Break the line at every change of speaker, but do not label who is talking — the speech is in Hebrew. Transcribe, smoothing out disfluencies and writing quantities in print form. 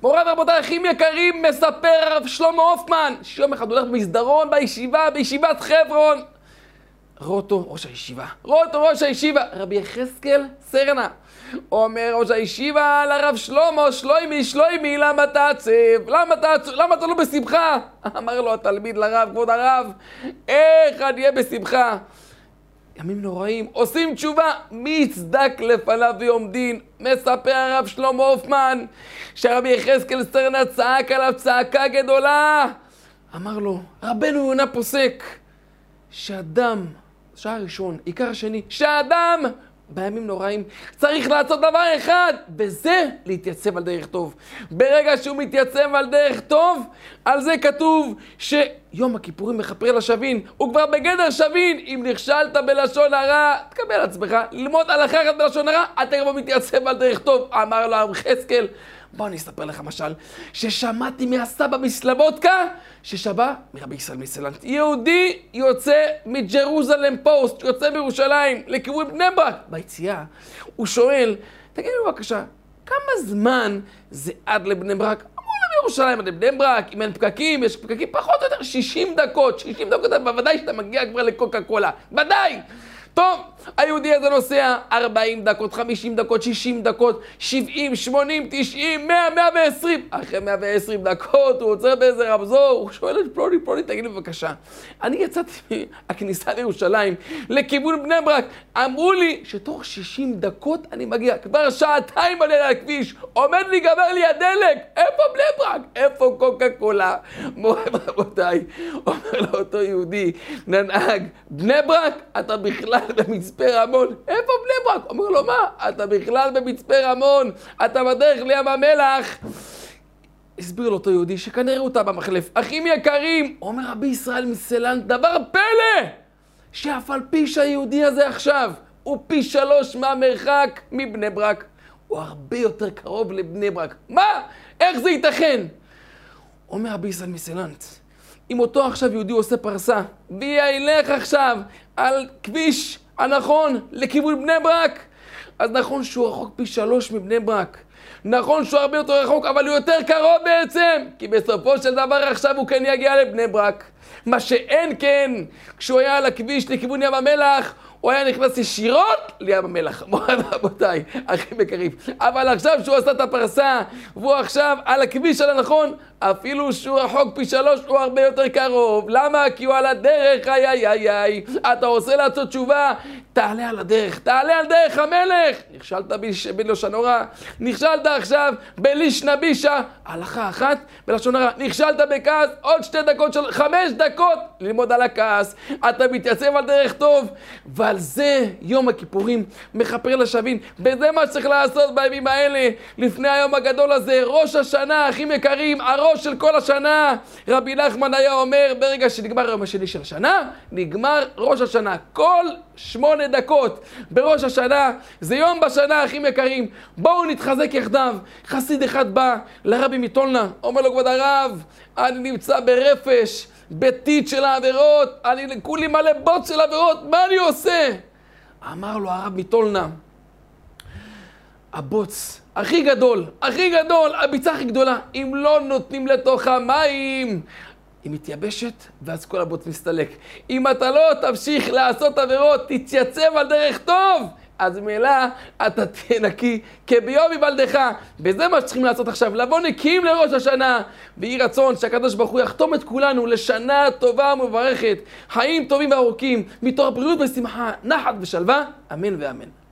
מוריי ורבותיי, אחים יקרים, מספר הרב שלמה הופמן, שיום אחד הולך במסדרון בישיבת חברון. רואה אותו ראש הישיבה, רבי יחזקאל סרנה. אומר ראש הישיבה לרב שלמה, שלוימי, למה אתה עצב? למה אתה לא בשמחה? אמר לו התלמיד לרב, כבוד הרב, איך אני אהיה בשמחה? ימים נוראים, עושים תשובה, מי יצדק לפניו ביום דין? מספר הרב שלמה הופמן, שהרבי יחזקאל סרנה צעק עליו צעקה גדולה. אמר לו, רבנו יונה פוסק, שאדם, שעה ראשון, עיקר השני, שאדם בימים נוראים צריך לעשות דבר אחד, וזה להתייצב על דרך טוב. ברגע שהוא מתייצב על דרך טוב, על זה כתוב שיום הכיפורים מכפר לשווין, הוא כבר בגדר שווין. אם נכשלת בלשון הרע, תקבל עצמך, ללמוד הלכה אחת בלשון הרע, אתה כבר מתייצב על דרך טוב. אמר לו הרב יחזקאל, בוא אני אספר לך משל, ששמעתי מהסבא מסלבודקה, ששבא מרבי ישראל מסלנט. יהודי יוצא מג'רוזלם פוסט, יוצא מירושלים לכיוון בני ברק. ביציאה הוא שואל, תגיד לי בבקשה, כמה זמן זה עד לבני ברק? אמרו לה מירושלים עד לבני ברק, אם אין פקקים, יש פקקים פחות או יותר 60 דקות, בוודאי שאתה מגיע כבר לקוקה קולה, ודאי. טוב, היהודי הזה נוסע 40 דקות, 50 דקות, 60 דקות, 70, 80, 90, 100, 120. אחרי 120 דקות הוא עוצר באיזה רמזור, הוא שואל את פלוני, תגיד לי בבקשה. אני יצאתי מהכניסה לירושלים לכיוון בני ברק. אמרו לי שתוך 60 דקות אני מגיע. כבר שעתיים עלי על הכביש, עומד לי גמר לי הדלק. איפה בני ברק? איפה קוקה קולה? מוריי ורבותיי, אומר לאותו יהודי, ננהג, בני ברק, אתה בכלל במצפה רמון. איפה בני ברק? אומר לו, מה? אתה בכלל במצפה רמון, אתה בדרך לים המלח. הסביר לו אותו יהודי שכנראה אותה במחלף. אחים יקרים, אומר רבי ישראל מסלנט, דבר פלא, שאף על פי שהיהודי הזה עכשיו הוא פי 3 מהמרחק מבני ברק, הוא הרבה יותר קרוב לבני ברק. מה? איך זה ייתכן? אומר רבי ישראל מסלנט, אם אותו עכשיו יהודי עושה פרסה, וילך עכשיו על כביש הנכון לכיוון בני ברק, אז נכון שהוא רחוק פי 3 מבני ברק. נכון שהוא הרבה יותר רחוק, אבל הוא יותר קרוב בעצם, כי בסופו של דבר עכשיו הוא כן יגיע לבני ברק. מה שאין כן, כשהוא היה על הכביש לכיוון ים המלח, הוא היה נכנס ישירות לים המלח. מוריי ורבותיי, אחים יקרים. אבל עכשיו שהוא עשה את הפרסה, והוא עכשיו על הכביש על הנכון, אפילו שהוא רחוק פי 3, הוא הרבה יותר קרוב. למה? כי הוא על הדרך, איי. אתה רוצה לעשות תשובה, תעלה על הדרך, תעלה על דרך המלך. נכשלת בלשון הרע, נכשלת עכשיו בלישנא בישא, הלכה אחת בלשון הרע, נכשלת בכעס, עוד 2 דקות, 5 דקות ללמוד על הכעס. אתה מתייצב על דרך טוב, ועל זה יום הכיפורים מכפר לשווין. וזה מה שצריך לעשות בימים האלה, לפני היום הגדול הזה, ראש השנה, אחים יקרים, הראש של כל השנה. רבי נחמן היה אומר, ברגע שנגמר היום השני של השנה, נגמר ראש השנה. כל 8 דקות בראש השנה זה יום בשנה, אחים יקרים. בואו נתחזק יחדיו. חסיד אחד בא לרבי מטולנה, אומר לו, כבוד הרב, אני נמצא ברפש, ביתית של העבירות, אני כולי מלא בוץ של עבירות, מה אני עושה? אמר לו הרב מטולנה, הבוץ הכי גדול, הביצה הכי גדולה, אם לא נותנים לתוך המים, היא מתייבשת ואז כל הבוץ מסתלק. אם אתה לא תמשיך לעשות עבירות, תתייצב על דרך טוב, אז מילא אתה תהיה נקי כביום היוולדך. וזה מה שצריכים לעשות עכשיו, לבוא נקיים לראש השנה, ויהי רצון שהקדוש ברוך הוא יחתום את כולנו לשנה טובה ומברכת, חיים טובים וארוכים, מתוך בריאות ושמחה, נחת ושלווה, אמן ואמן.